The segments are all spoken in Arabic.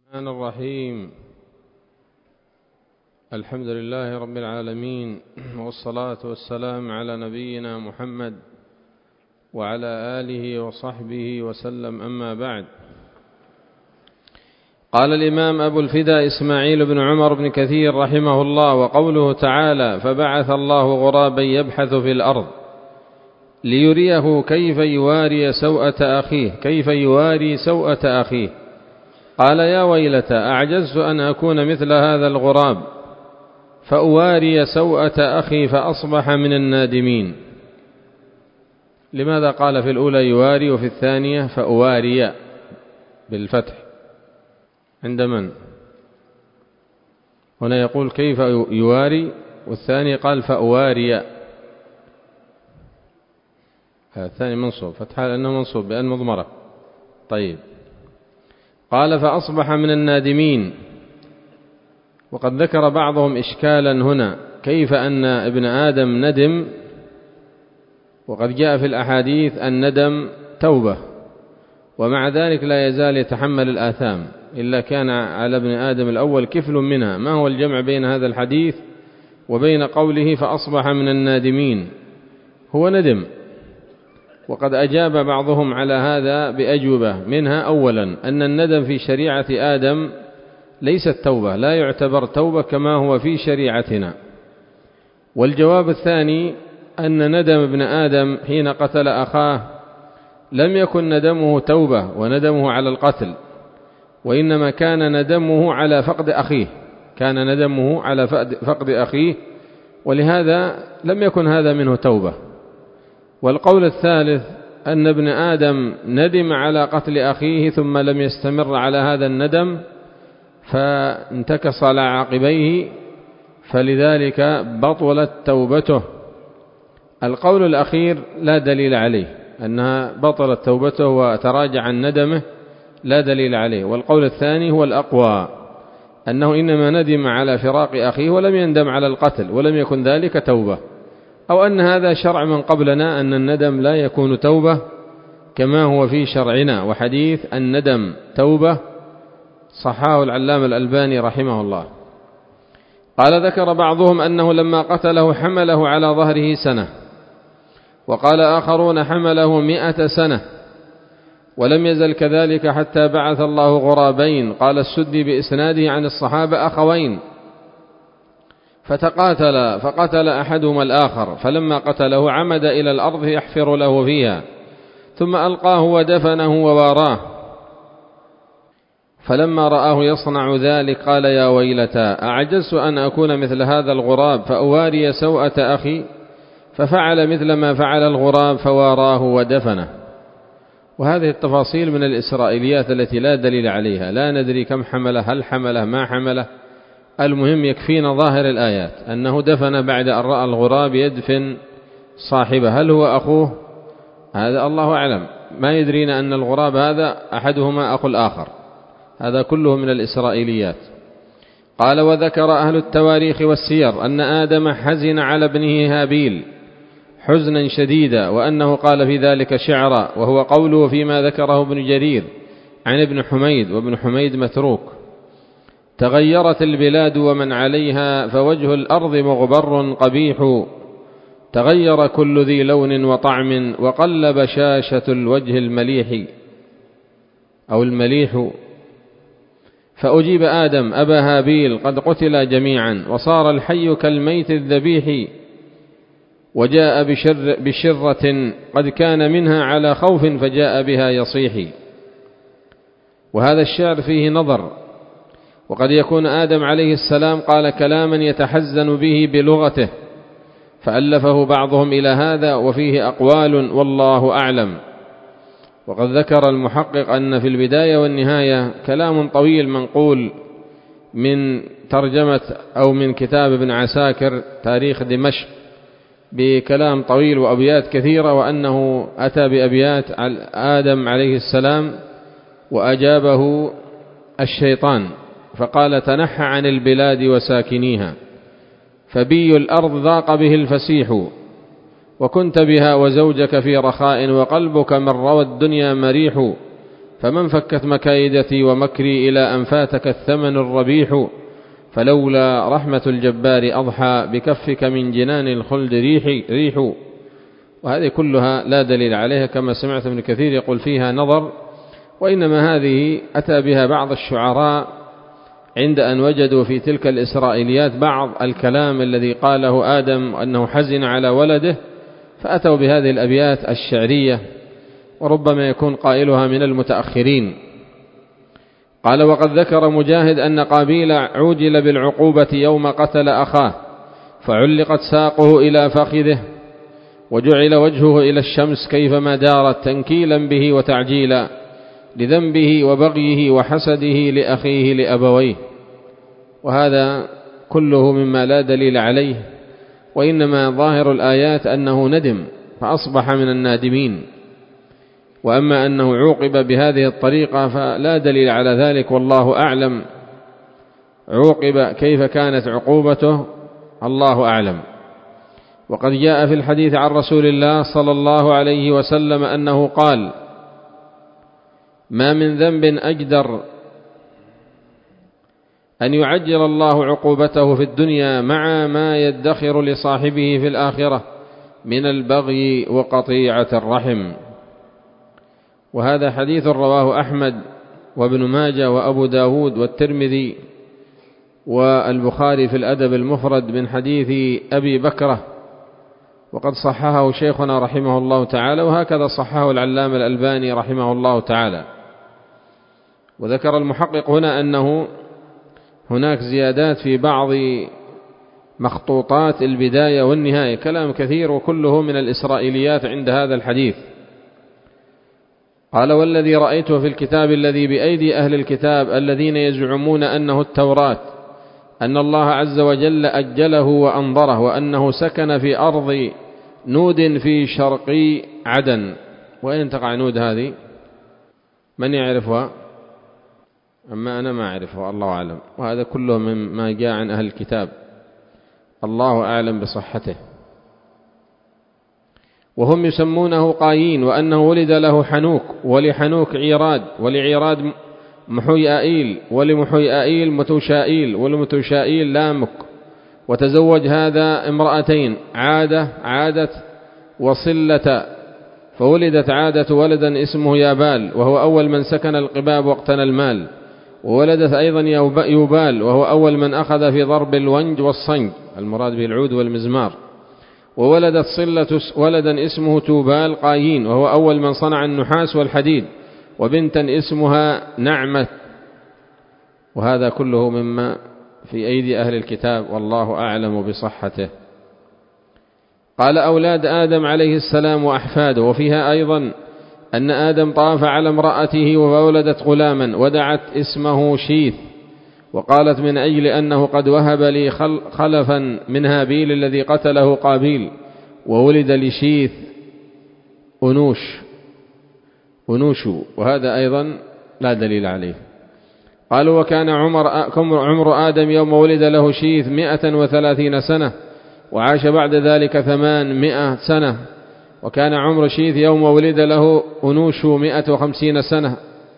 الرحمن الرحيم. الحمد لله رب العالمين، والصلاة والسلام على نبينا محمد وعلى آله وصحبه وسلم، أما بعد. قال الإمام أبو الفداء إسماعيل بن عمر بن كثير رحمه الله: وقوله تعالى: فبعث الله غرابا يبحث في الأرض ليريه كيف يواري سوءة أخيه. قال: يا ويلتى، أعجزت أن أكون مثل هذا الغراب فأواري سوءة أخي فأصبح من النادمين. لماذا قال في الأولى يواري وفي الثانية فأواري بالفتح؟ عند من؟ هنا يقول كيف يواري، والثاني قال فأواري. الثاني منصوب فتحة لأنه منصوب بأن مضمرة. طيب، قال فأصبح من النادمين. وقد ذكر بعضهم إشكالا هنا، كيف أن ابن آدم ندم وقد جاء في الأحاديث الندم توبة، ومع ذلك لا يزال يتحمل الآثام، إلا كان على ابن آدم الأول كفل منها. ما هو الجمع بين هذا الحديث وبين قوله فأصبح من النادمين؟ هو ندم، وقد أجاب بعضهم على هذا بأجوبة، منها أولا أن الندم في شريعة آدم ليست توبة، لا يعتبر توبة كما هو في شريعتنا. والجواب الثاني أن ندم ابن آدم حين قتل أخاه لم يكن ندمه توبة وندمه على القتل، وإنما كان ندمه على فقد أخيه، ولهذا لم يكن هذا منه توبة. والقول الثالث أن ابن آدم ندم على قتل أخيه ثم لم يستمر على هذا الندم فانتكس على عقبيه، فلذلك بطلت توبته. القول الأخير لا دليل عليه، أنها بطلت توبته وتراجع عن ندمه، لا دليل عليه. والقول الثاني هو الأقوى، أنه إنما ندم على فراق أخيه ولم يندم على القتل، ولم يكن ذلك توبة، أو أن هذا شرع من قبلنا، أن الندم لا يكون توبة كما هو في شرعنا. وحديث الندم توبة صححه العلامة الألباني رحمه الله. قال: ذكر بعضهم أنه لما قتله حمله على ظهره سنة، وقال آخرون حمله 100 سنة، ولم يزل كذلك حتى بعث الله غرابين. قال السدي بإسناده عن الصحابة أخوين فتقاتلا، فقتل أحدهما الآخر، فلما قتله عمد إلى الأرض يحفر له فيها، ثم ألقاه ودفنه وواراه. فلما رآه يصنع ذلك قال: يا ويلتى، أعجزت أن أكون مثل هذا الغراب فأواري سوءة أخي، ففعل مثل ما فعل الغراب فواراه ودفنه. وهذه التفاصيل من الإسرائيليات التي لا دليل عليها، لا ندري كم حمله، هل حمله ما حمله. المهم يكفينا ظاهر الآيات أنه دفن بعد أن رأى الغراب يدفن صاحبه. هل هو أخوه؟ هذا الله أعلم، ما يدرينا أن الغراب هذا أحدهما أخو الآخر. هذا كله من الإسرائيليات. قال: وذكر أهل التواريخ والسير أن آدم حزن على ابنه هابيل حزنا شديدا، وأنه قال في ذلك شعرا، وهو قوله فيما ذكره ابن جرير عن ابن حميد، وابن حميد متروك: تغيرت البلاد ومن عليها، فوجه الأرض مغبر قبيح، تغير كل ذي لون وطعم، وقلب شاشة الوجه المليح. فأجيب آدم أبا هابيل قد قتلا جميعا، وصار الحي كالميت الذبيح، وجاء بشرة قد كان منها على خوف فجاء بها يصيح. وهذا الشعر فيه نظر، وقد يكون آدم عليه السلام قال كلاما يتحزن به بلغته فألفه بعضهم إلى هذا، وفيه أقوال والله أعلم. وقد ذكر المحقق أن في البداية والنهاية كلام طويل منقول من ترجمة أو من كتاب ابن عساكر تاريخ دمشق بكلام طويل وأبيات كثيرة، وأنه أتى بأبيات آدم عليه السلام وأجابه الشيطان فقال: تنحى عن البلاد وساكنيها، فبي الأرض ضاق به الفسيح، وكنت بها وزوجك في رخاء، وقلبك من روى الدنيا مريح، فمن فكت مكايدتي ومكري إلى أن فاتك الثمن الربيح، فلولا رحمة الجبار أضحى بكفك من جنان الخلد ريح. وهذه كلها لا دليل عليها، كما سمعت ابن كثير يقول فيها نظر، وإنما هذه أتى بها بعض الشعراء عند أن وجدوا في تلك الإسرائيليات بعض الكلام الذي قاله آدم أنه حزن على ولده، فأتوا بهذه الأبيات الشعرية، وربما يكون قائلها من المتأخرين. قال: وقد ذكر مجاهد أن قابيل عوجل بالعقوبة يوم قتل أخاه، فعلقت ساقه إلى فخذه، وجعل وجهه إلى الشمس كيفما دارت، تنكيلا به وتعجيلا لذنبه وبغيه وحسده لأخيه لأبويه. وهذا كله مما لا دليل عليه، وإنما ظاهر الآيات أنه ندم فأصبح من النادمين، وأما أنه عوقب بهذه الطريقة فلا دليل على ذلك، والله أعلم. عوقب كيف كانت عقوبته الله أعلم. وقد جاء في الحديث عن رسول الله صلى الله عليه وسلم أنه قال: ما من ذنب أجدر أن يعجل الله عقوبته في الدنيا مع ما يدخر لصاحبه في الآخرة من البغي وقطيعة الرحم. وهذا حديث رواه أحمد وابن ماجه وأبو داود والترمذي والبخاري في الأدب المفرد من حديث أبي بكرة، وقد صححه شيخنا رحمه الله تعالى، وهكذا صححه العلامة الألباني رحمه الله تعالى. وذكر المحقق هنا أنه هناك زيادات في بعض مخطوطات البداية والنهاية، كلام كثير وكله من الإسرائيليات عند هذا الحديث. قال: والذي رأيته في الكتاب الذي بأيدي أهل الكتاب الذين يزعمون أنه التوراة، أن الله عز وجل أجله وأنظره، وأنه سكن في أرض نود في شرقي عدن. وين تقع نود هذه؟ من يعرفها؟ أما أنا ما أعرفها، الله أعلم. وهذا كله مما جاء عن أهل الكتاب، الله أعلم بصحته. وهم يسمونه قايين، وأنه ولد له حنوك، ولحنوك عيراد، ولعيراد محيائيل، ولمحيائيل متوشائيل، ولمتوشائيل لامك. وتزوج هذا امرأتين، عادة وصلة، فولدت عادة ولدا اسمه يابال، وهو أول من سكن القباب واقتنى المال. وولدت أيضا يوبال، وهو أول من أخذ في ضرب الونج والصنج، المراد به العود والمزمار. وولدت صلة ولدا اسمه توبال قايين، وهو أول من صنع النحاس والحديد، وبنتا اسمها نعمة. وهذا كله مما في أيدي أهل الكتاب، والله أعلم بصحته. قال: أولاد آدم عليه السلام وأحفاده. وفيها أيضا أن آدم طاف على امرأته وولدت غلاما، ودعت اسمه شيث، وقالت: من أجل أنه قد وهب لي خلفا من هابيل الذي قتله قابيل. وولد لشيث أنوش، وهذا أيضا لا دليل عليه. قالوا: وكان عمر آدم يوم ولد له شيث 130 سنة، وعاش بعد ذلك 800 سنة. وكان عمر شيث يوم ولد له أنوش 150 سنة،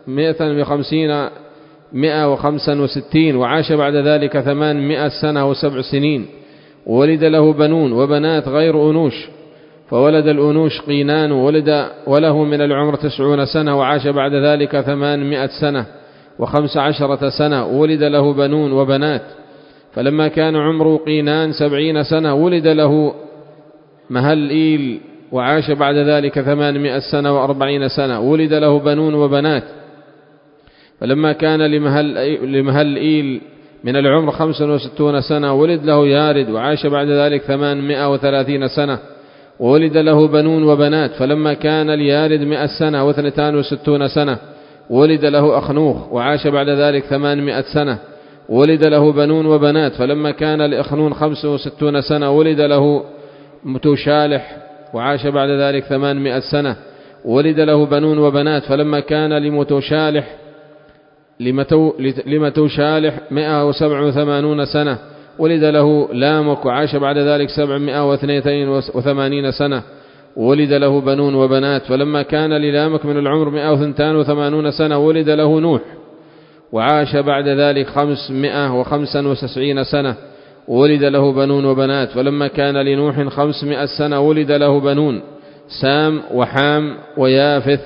165، وعاش بعد ذلك 800 سنة و7 سنين. وولد له بنون وبنات غير أنوش، فولد الأنوش قينان، وله من العمر 90 سنة، وعاش بعد ذلك 800 سنة و15 سنة. وولد له بنون وبنات، فلما كان عمره قينان 70 سنة ولد له مهلئيل، وعاش بعد ذلك 800 سنة و40 سنة. ولد له بنون وبنات، فلما كان لمهلئيل من العمر 65 سنة ولد له يارد، وعاش بعد ذلك 830 سنة. وولد له بنون وبنات، فلما كان ليارد 100 سنة و62 سنة ولد له أخنوخ، وعاش بعد ذلك 800 سنة. ولد له بنون وبنات، فلما كان لأخنون 65 سنة ولد له متوشالح، وعاش بعد ذلك 800 سنة. ولد له بنون وبنات، فلما كان لمتوشالح 187 سنة ولد له لامك، وعاش بعد ذلك 782 سنة. ولد له بنون وبنات. فلما كان للامك من العمر 182 سنة ولد له نوح، وعاش بعد ذلك 595 سنة ولد له بنون وبنات. فلما كان لنوح 500 سنة ولد له بنون سام وحام ويافث.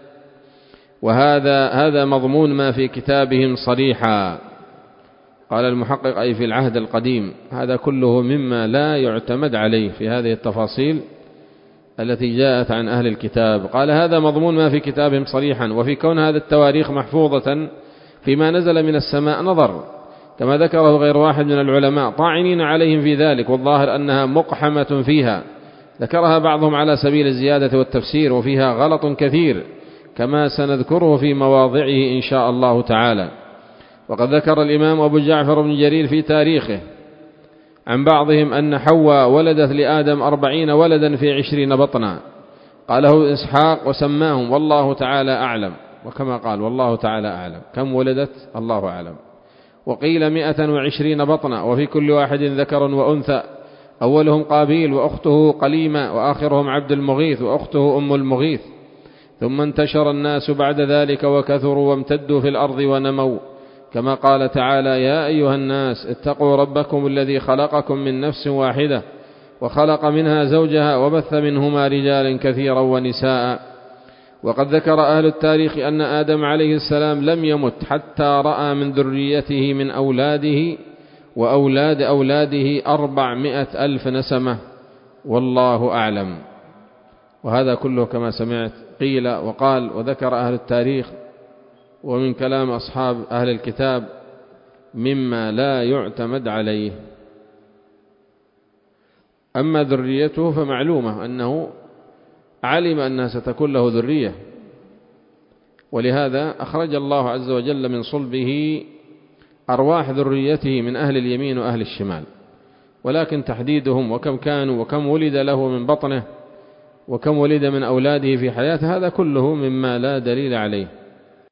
وهذا مضمون ما في كتابهم صريحا. قال المحقق أي في العهد القديم. هذا كله مما لا يعتمد عليه في هذه التفاصيل التي جاءت عن أهل الكتاب. قال هذا مضمون ما في كتابهم صريحا. وفي كون هذا التواريخ محفوظة فيما نزل من السماء نظر، كما ذكره غير واحد من العلماء طاعنين عليهم في ذلك، والظاهر أنها مقحمة فيها، ذكرها بعضهم على سبيل الزيادة والتفسير، وفيها غلط كثير كما سنذكره في مواضعه إن شاء الله تعالى. وقد ذكر الإمام أبو جعفر بن جرير في تاريخه عن بعضهم أن حواء ولدت لآدم 40 ولدا في 20 بطنا، قاله إسحاق وسماهم والله تعالى أعلم. وكما قال والله تعالى أعلم كم ولدت الله أعلم. وقيل 120 بطنا، وفي كل واحد ذكر وأنثى، أولهم قابيل وأخته قليمة، وآخرهم عبد المغيث وأخته أم المغيث. ثم انتشر الناس بعد ذلك وكثروا وامتدوا في الأرض ونموا، كما قال تعالى يا أيها الناس اتقوا ربكم الذي خلقكم من نفس واحدة وخلق منها زوجها وبث منهما رجالا كثيرا ونساء. وقد ذكر أهل التاريخ أن آدم عليه السلام لم يمت حتى رأى من ذريته من أولاده وأولاد أولاده 400,000 نسمة، والله أعلم. وهذا كله كما سمعت قيل وقال وذكر أهل التاريخ ومن كلام أصحاب أهل الكتاب مما لا يعتمد عليه. أما ذريته فمعلومة أنه علم أنها ستكون له ذرية، ولهذا أخرج الله عز وجل من صلبه أرواح ذريته من أهل اليمين وأهل الشمال. ولكن تحديدهم وكم كانوا وكم ولد له من بطنه وكم ولد من أولاده في حياته هذا كله مما لا دليل عليه.